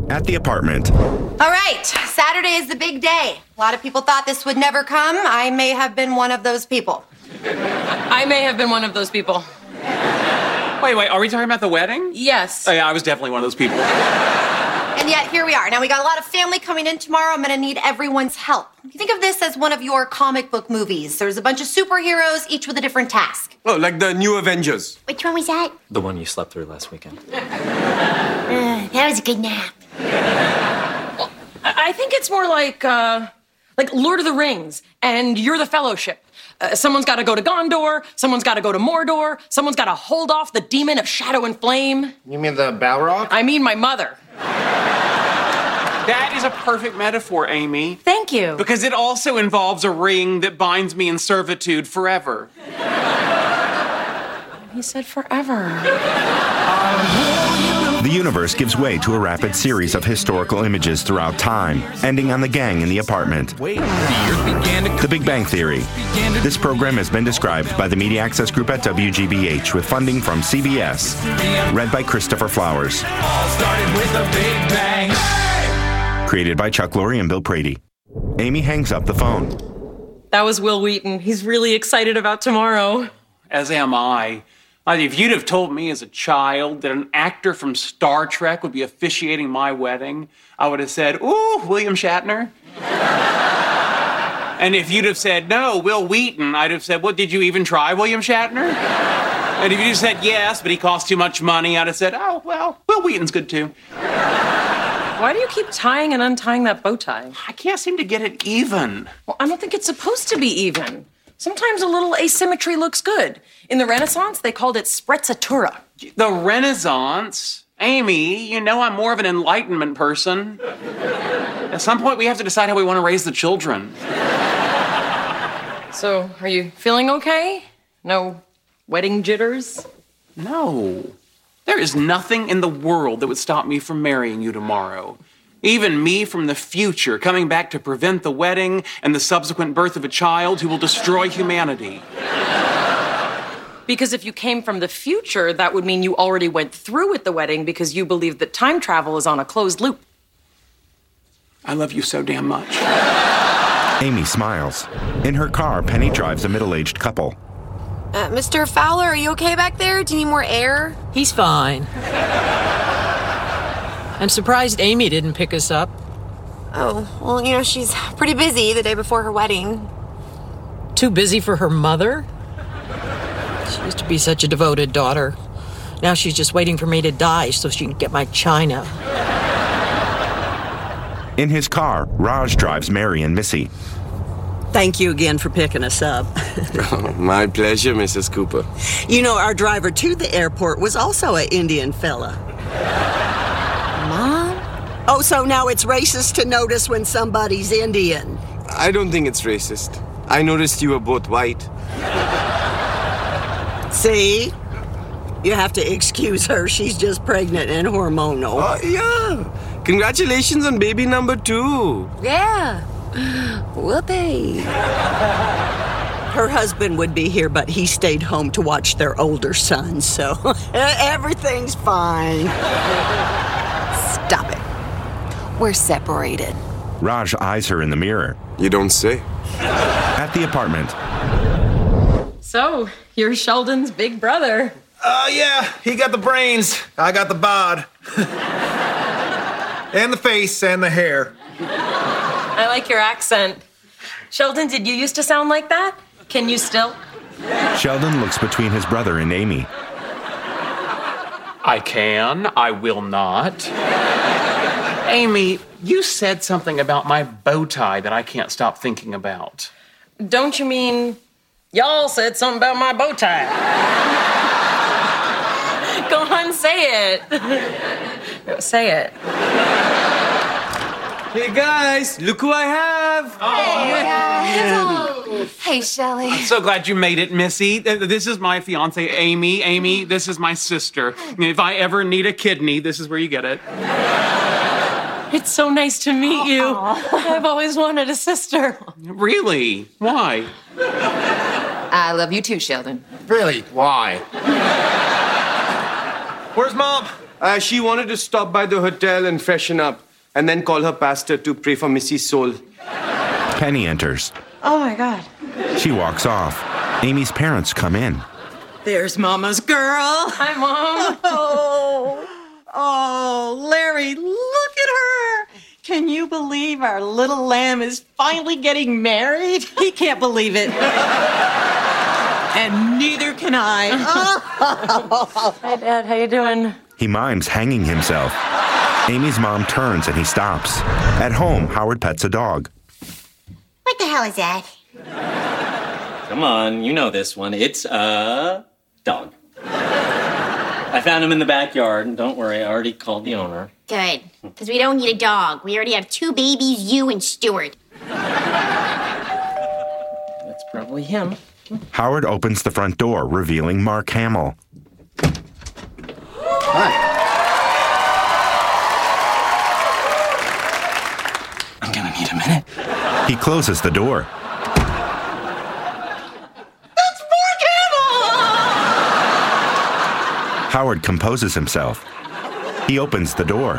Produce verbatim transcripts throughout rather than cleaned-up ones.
At the apartment. All right, Saturday is the big day. A lot of people thought this would never come. I may have been one of those people. I may have been one of those people. Wait, wait, are we talking about the wedding? Yes. Oh, yeah, I was definitely one of those people. And yet, here we are. Now, we got a lot of family coming in tomorrow. I'm going to need everyone's help. Think of this as one of your comic book movies. There's a bunch of superheroes, each with a different task. Oh, like the new Avengers. Which one was that? The one you slept through last weekend. Uh, that was a good nap. Well, I think it's more like, uh, like Lord of the Rings, and you're the Fellowship. Uh, someone's got to go to Gondor, someone's got to go to Mordor, someone's got to hold off the demon of shadow and flame. You mean the Balrog? I mean my mother. That is a perfect metaphor, Amy. Thank you. Because it also involves a ring that binds me in servitude forever. He said forever. The universe gives way to a rapid series of historical images throughout time, ending on the gang in the apartment. The Big Bang Theory. This program has been described by the Media Access Group at W G B H with funding from C B S. Read by Christopher Flowers. Created by Chuck Lorre and Bill Prady. Amy hangs up the phone. That was Will Wheaton. He's really excited about tomorrow. As am I. If you'd have told me as a child that an actor from Star Trek would be officiating my wedding, I would have said, ooh, William Shatner. And if you'd have said, no, Will Wheaton, I'd have said, what, did you even try William Shatner? And if you just said yes, but he costs too much money, I'd have said, oh, well, Will Wheaton's good too. Why do you keep tying and untying that bow tie? I can't seem to get it even. Well, I don't think it's supposed to be even. Sometimes a little asymmetry looks good. In the Renaissance, they called it sprezzatura. The Renaissance? Amy, you know I'm more of an Enlightenment person. At some point, we have to decide how we want to raise the children. So, are you feeling okay? No wedding jitters? No. There is nothing in the world that would stop me from marrying you tomorrow. Even me from the future, coming back to prevent the wedding and the subsequent birth of a child who will destroy humanity. Because if you came from the future, that would mean you already went through with the wedding because you believe that time travel is on a closed loop. I love you so damn much. Amy smiles. In her car, Penny drives a middle-aged couple. Uh, Mister Fowler, are you okay back there? Do you need more air? He's fine. I'm surprised Amy didn't pick us up. Oh, well, you know, she's pretty busy the day before her wedding. Too busy for her mother? She used to be such a devoted daughter. Now she's just waiting for me to die so she can get my china. In his car, Raj drives Mary and Missy. Thank you again for picking us up. Oh, my pleasure, Missus Cooper. You know, our driver to the airport was also an Indian fella. Mom? Oh, so now it's racist to notice when somebody's Indian. I don't think it's racist. I noticed you were both white. See? You have to excuse her. She's just pregnant and hormonal. Oh, yeah. Congratulations on baby number two. Yeah. Whoopee. Her husband would be here, but he stayed home to watch their older son, so everything's fine. Stop it. We're separated. Raj eyes her in the mirror. You don't say. At the apartment. So, you're Sheldon's big brother. Oh, uh, yeah. He got the brains. I got the bod. And the face and the hair. I like your accent. Sheldon, did you used to sound like that? Can you still? Sheldon looks between his brother and Amy. I can. I will not. Amy, you said something about my bow tie that I can't stop thinking about. Don't you mean y'all said something about my bow tie? Go on, say it. Say it. Hey, guys, look who I have. Oh, hey, guys. Oh. Hey, Shelley. I'm so glad you made it, Missy. This is my fiance, Amy. Amy, this is my sister. If I ever need a kidney, this is where you get it. It's so nice to meet you. I've always wanted a sister. Really? Why? I love you too, Sheldon. Really? Why? Where's Mom? Uh, she wanted to stop by the hotel and freshen up, and then call her pastor to pray for Missy's soul. Penny enters. Oh, my God. She walks off. Amy's parents come in. There's Mama's girl. Hi, Mom. Oh, oh, Larry, look at her. Can you believe our little lamb is finally getting married? He can't believe it. And neither can I. Hi, Dad. How you doing? He mimes hanging himself. Amy's mom turns and he stops. At home, Howard pets a dog. What the hell is that? Come on, you know this one. It's a dog. I found him in the backyard. Don't worry, I already called the owner. Good, because we don't need a dog. We already have two babies, you and Stuart. That's probably him. Howard opens the front door, revealing Mark Hamill. Hi. I'm gonna need a minute. He closes the door. That's Mark Hamill! Howard composes himself. He opens the door.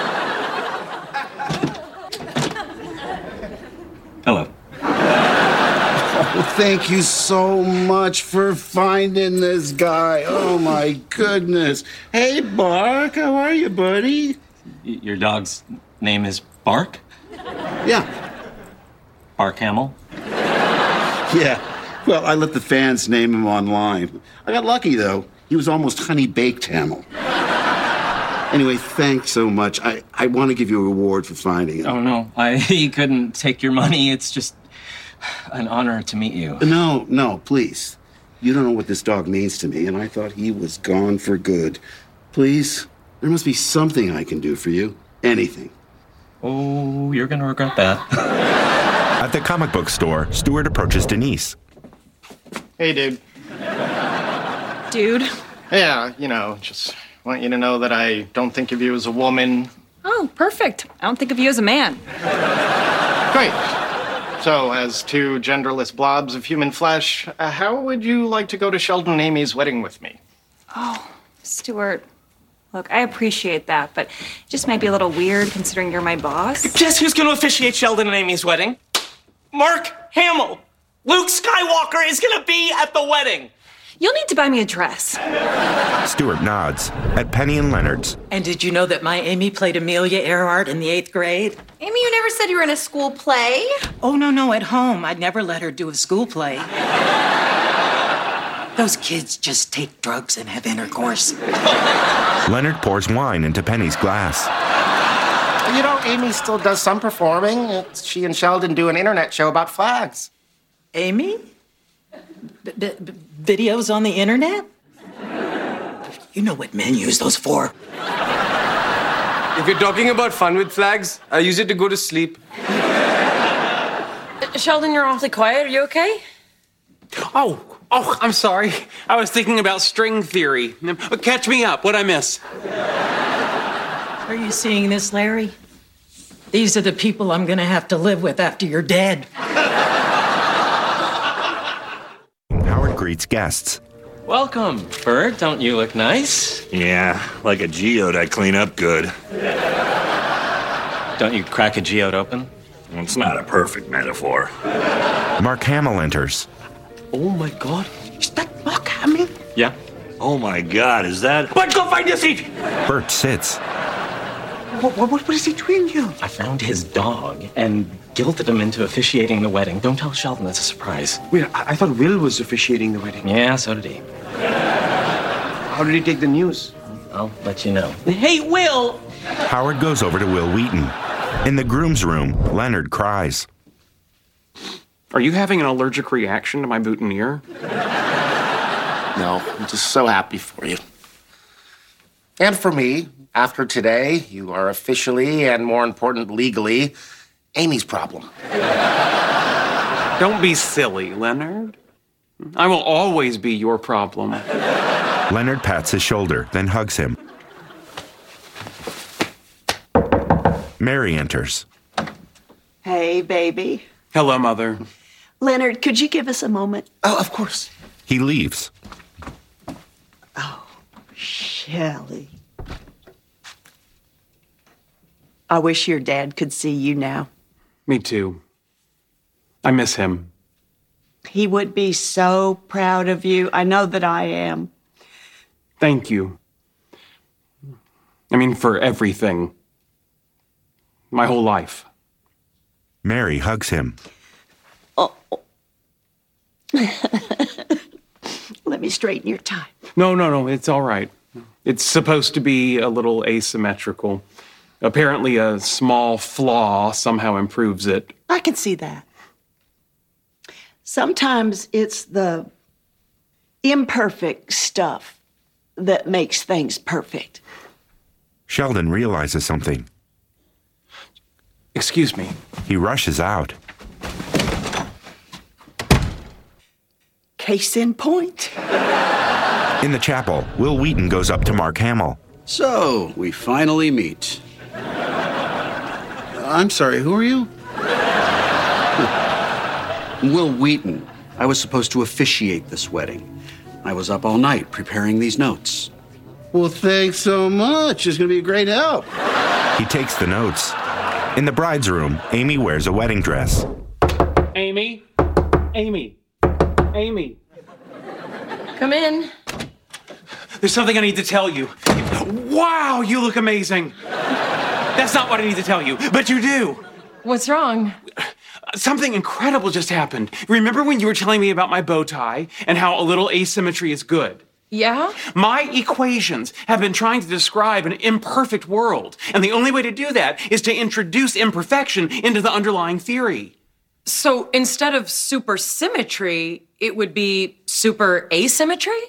Hello. Oh, thank you so much for finding this guy. Oh, my goodness. Hey, Bark, how are you, buddy? Y- your dog's name is Bark? Yeah. Bark Hamill? Yeah. Well, I let the fans name him online. I got lucky, though. He was almost honey-baked Hamill. Anyway, thanks so much. I, I want to give you a reward for finding him. Oh, no. I couldn't take your money. It's just an honor to meet you. No, no, please. You don't know what this dog means to me, and I thought he was gone for good. Please, there must be something I can do for you. Anything. Oh, you're going to regret that. At the comic book store, Stuart approaches Denise. Hey, dude. Dude. Yeah, you know, just want you to know that I don't think of you as a woman. Oh, perfect. I don't think of you as a man. Great. So, as two genderless blobs of human flesh, uh, how would you like to go to Sheldon and Amy's wedding with me? Oh, Stuart. Look, I appreciate that, but it just might be a little weird considering you're my boss. Guess who's going to officiate Sheldon and Amy's wedding? Mark Hamill. Luke Skywalker is going to be at the wedding. You'll need to buy me a dress. Stuart nods. At Penny and Leonard's. And did you know that my Amy played Amelia Earhart in the eighth grade? Amy, you never said you were in a school play. Oh, no, no, at home. I'd never let her do a school play. Those kids just take drugs and have intercourse. Leonard pours wine into Penny's glass. You know, Amy still does some performing. It's, she and Sheldon do an internet show about flags. Amy? B- b- b- videos on the internet? You know what men use those for. If you're talking about fun with flags, I use it to go to sleep. Sheldon, you're awfully quiet. Are you okay? Oh, oh, I'm sorry. I was thinking about string theory. Catch me up. What'd I miss? Are you seeing this, Larry? These are the people I'm gonna have to live with after you're dead. Howard greets guests. Welcome, Bert. Don't you look nice? Yeah, like a geode I clean up good. Don't you crack a geode open? Well, it's not a perfect metaphor. Mark Hamill enters. Oh, my God. Is that Mark Hamill? Yeah. Oh, my God, is that... But go find your seat! Bert sits. What, what, what is he doing here? I found his dog and guilted him into officiating the wedding. Don't tell Sheldon, it's a surprise. Wait, I, I thought Will was officiating the wedding. Yeah, so did he. How did he take the news? I'll let you know. Hey, Will! Howard goes over to Will Wheaton. In the groom's room, Leonard cries. Are you having an allergic reaction to my boutonniere? No, I'm just so happy for you. And for me, after today, you are officially, and more important, legally, Amy's problem. Don't be silly, Leonard. I will always be your problem. Leonard pats his shoulder, then hugs him. Mary enters. Hey, baby. Hello, Mother. Leonard, could you give us a moment? Oh, of course. He leaves. Oh, Shelley. I wish your dad could see you now. Me too. I miss him. He would be so proud of you. I know that I am. Thank you. I mean, for everything. My whole life. Mary hugs him. Oh. Let me straighten your tie. No, no, no, it's all right. It's supposed to be a little asymmetrical. Apparently, a small flaw somehow improves it. I can see that. Sometimes it's the imperfect stuff that makes things perfect. Sheldon realizes something. Excuse me. He rushes out. Case in point. In the chapel, Will Wheaton goes up to Mark Hamill. So, we finally meet. I'm sorry, who are you? Will Wheaton. I was supposed to officiate this wedding. I was up all night preparing these notes. Well, thanks so much. It's going to be a great help. He takes the notes. In the bride's room, Amy wears a wedding dress. Amy? Amy? Amy? Come in. There's something I need to tell you. Wow, you look amazing. That's not what I need to tell you, but you do. What's wrong? Something incredible just happened. Remember when you were telling me about my bow tie and how a little asymmetry is good? Yeah? My equations have been trying to describe an imperfect world, and the only way to do that is to introduce imperfection into the underlying theory. So instead of supersymmetry, it would be super asymmetry?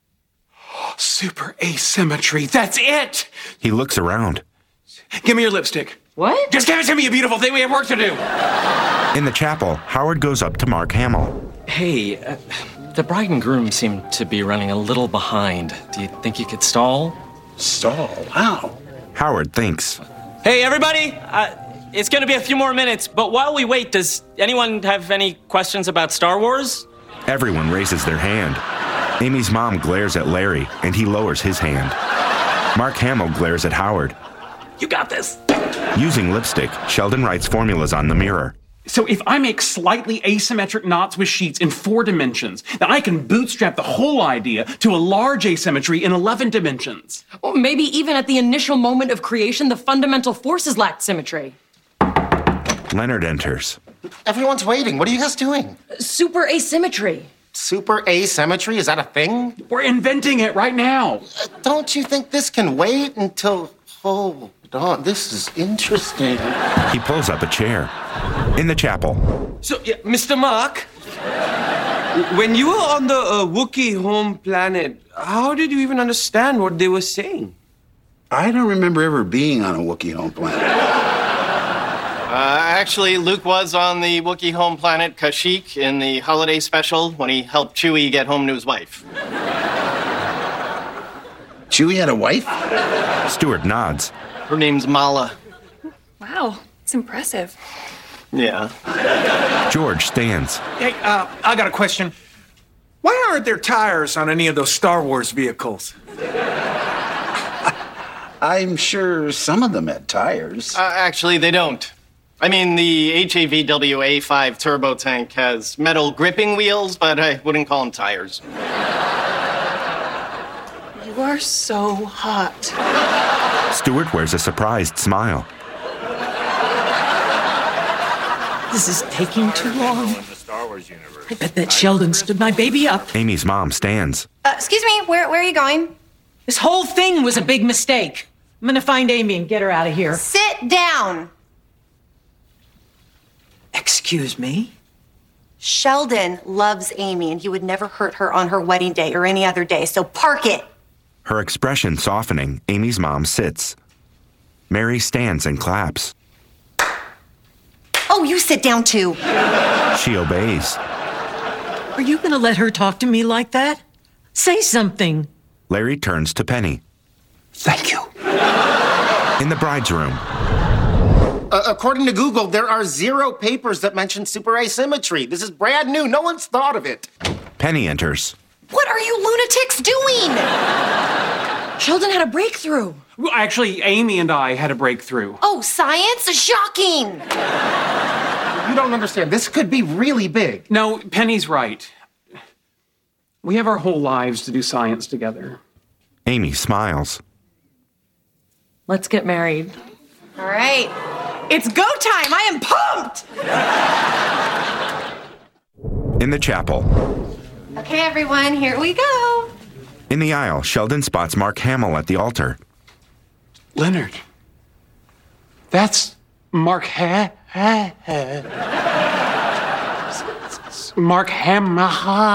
Super asymmetry, that's it! He looks around. Give me your lipstick. What? Just give it to me, you beautiful thing. We have work to do. In the chapel, Howard goes up to Mark Hamill. Hey, uh, the bride and groom seem to be running a little behind. Do you think you could stall? Stall? Wow. Howard thinks. Hey, everybody! Uh, it's gonna be a few more minutes, but while we wait, does anyone have any questions about Star Wars? Everyone raises their hand. Amy's mom glares at Larry, and he lowers his hand. Mark Hamill glares at Howard. You got this. Using lipstick, Sheldon writes formulas on the mirror. So if I make slightly asymmetric knots with sheets in four dimensions, then I can bootstrap the whole idea to a large asymmetry in eleven dimensions. Or maybe even at the initial moment of creation, the fundamental forces lacked symmetry. Leonard enters. Everyone's waiting. What are you guys doing? Super asymmetry. Super asymmetry? Is that a thing? We're inventing it right now. Uh, don't you think this can wait until... Oh, Don, this is interesting. He pulls up a chair. In the chapel. So, yeah, Mister Mark, when you were on the uh, Wookiee home planet, how did you even understand what they were saying? I don't remember ever being on a Wookiee home planet. Uh, actually, Luke was on the Wookiee home planet Kashyyyk in the holiday special when he helped Chewie get home to his wife. Chewie had a wife? Stewart nods. Her name's Mala. Wow, it's impressive. Yeah. George stands. Hey, uh, I got a question. Why aren't there tires on any of those Star Wars vehicles? I'm sure some of them had tires. Uh, actually, they don't. I mean, the H A V W A five turbo tank has metal gripping wheels, but I wouldn't call them tires. You are so hot. Stewart wears a surprised smile. This is taking too long. In the Star Wars universe. I bet that Sheldon stood my baby up. Amy's mom stands. Uh, excuse me, where, where are you going? This whole thing was a big mistake. I'm gonna find Amy and get her out of here. Sit down. Excuse me? Sheldon loves Amy, and he would never hurt her on her wedding day or any other day, so park it. Her expression softening, Amy's mom sits. Mary stands and claps. Oh, you sit down too. She obeys. Are you gonna let her talk to me like that? Say something. Larry turns to Penny. Thank you. In the bride's room. Uh, according to Google, there are zero papers that mention super asymmetry. This is brand new. No one's thought of it. Penny enters. What are you lunatics doing? Sheldon had a breakthrough. Well, actually, Amy and I had a breakthrough. Oh, science? Shocking! You don't understand. This could be really big. No, Penny's right. We have our whole lives to do science together. Amy smiles. Let's get married. All right. It's go time! I am pumped! In the chapel. Okay, everyone, here we go. In the aisle, Sheldon spots Mark Hamill at the altar. Leonard. That's Mark Ha... Ha... ha. Mark Hamill.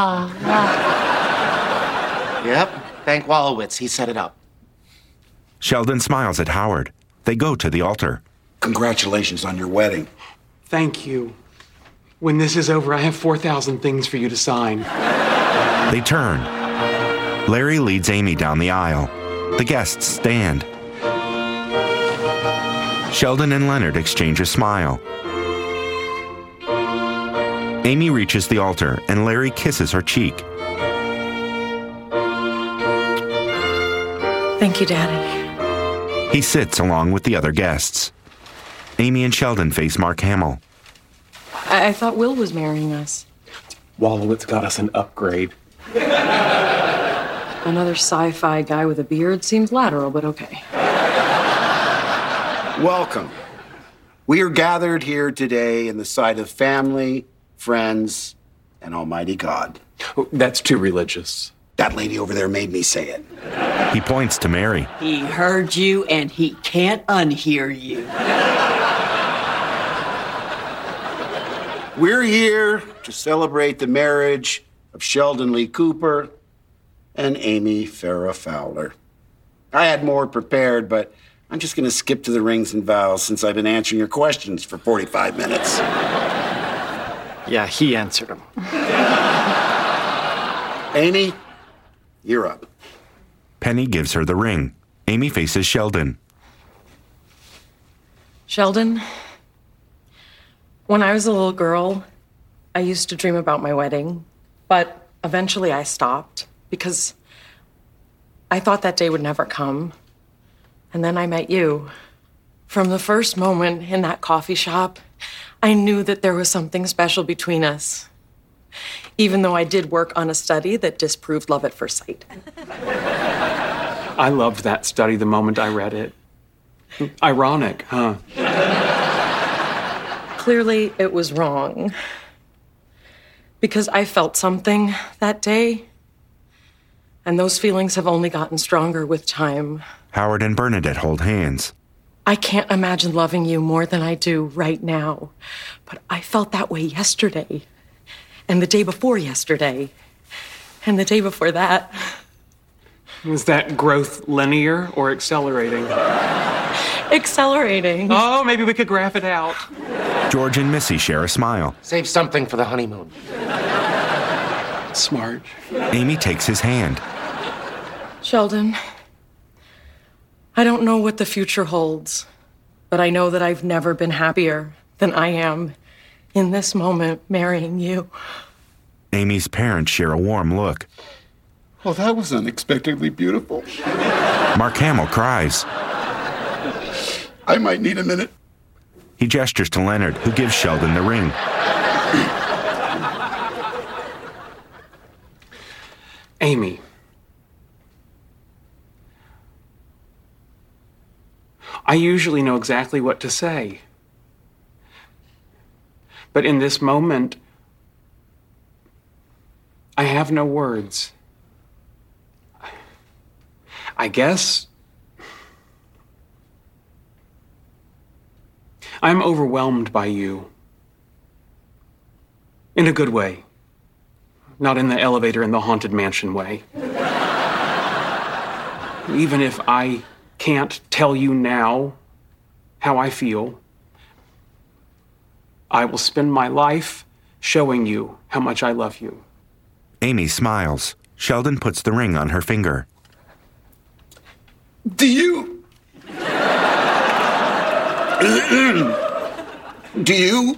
Yep. Thank Wolowitz. He set it up. Sheldon smiles at Howard. They go to the altar. Congratulations on your wedding. Thank you. When this is over, I have four thousand things for you to sign. They turn. Larry leads Amy down the aisle. The guests stand. Sheldon and Leonard exchange a smile. Amy reaches the altar, and Larry kisses her cheek. Thank you, Daddy. He sits along with the other guests. Amy and Sheldon face Mark Hamill. I, I thought Will was marrying us. Wolowitz got us an upgrade. Another sci-fi guy with a beard seems lateral, but okay. Welcome. We are gathered here today in the sight of family, friends, and Almighty God. Oh, that's too religious. That lady over there made me say it. He points to Mary. He heard you and he can't unhear you. We're here to celebrate the marriage of Sheldon Lee Cooper and Amy Farrah Fowler. I had more prepared, but I'm just going to skip to the rings and vows since I've been answering your questions for forty-five minutes. Yeah, he answered them. Amy, you're up. Penny gives her the ring. Amy faces Sheldon. Sheldon, when I was a little girl, I used to dream about my wedding, but eventually I stopped because I thought that day would never come. And then I met you. From the first moment in that coffee shop, I knew that there was something special between us, even though I did work on a study that disproved love at first sight. I loved that study the moment I read it. Ironic, huh? Clearly, it was wrong. Because I felt something that day, and those feelings have only gotten stronger with time. Howard and Bernadette hold hands. I can't imagine loving you more than I do right now, but I felt that way yesterday, and the day before yesterday, and the day before that. Was that growth linear or accelerating? Accelerating. Oh, maybe we could graph it out. George and Missy share a smile. Save something for the honeymoon. Smart. Amy takes his hand. Sheldon, I don't know what the future holds, but I know that I've never been happier than I am in this moment marrying you. Amy's parents share a warm look. Well, that was unexpectedly beautiful. Mark Hamill cries. I might need a minute. He gestures to Leonard, who gives Sheldon the ring. Amy. I usually know exactly what to say. But in this moment, I have no words. I guess I'm overwhelmed by you. In a good way. Not in the elevator in the haunted mansion way. Even if I can't tell you now how I feel, I will spend my life showing you how much I love you. Amy smiles. Sheldon puts the ring on her finger. Do you? Do you?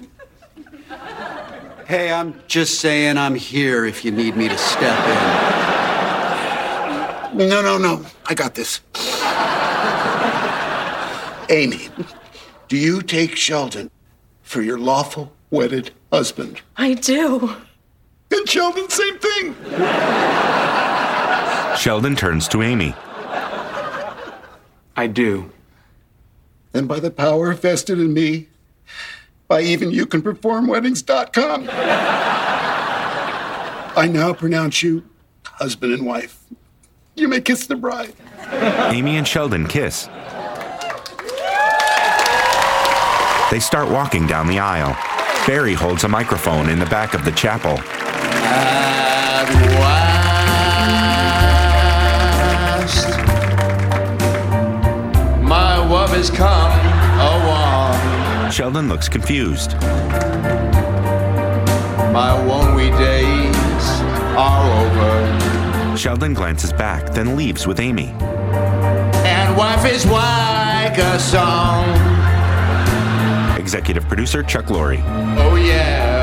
Hey, I'm just saying I'm here if you need me to step in. No, no, no. I got this. Amy, do you take Sheldon for your lawful wedded husband? I do. And Sheldon, same thing. Sheldon turns to Amy. I do. And by the power vested in me, by even you can perform weddings dot com, I now pronounce you husband and wife. You may kiss the bride. Amy and Sheldon kiss. They start walking down the aisle. Barry holds a microphone in the back of the chapel. At last, my love has come along. Sheldon looks confused. My lonely days are over. Sheldon glances back, then leaves with Amy. And life is like a song. Executive producer Chuck Lorre. Oh yeah.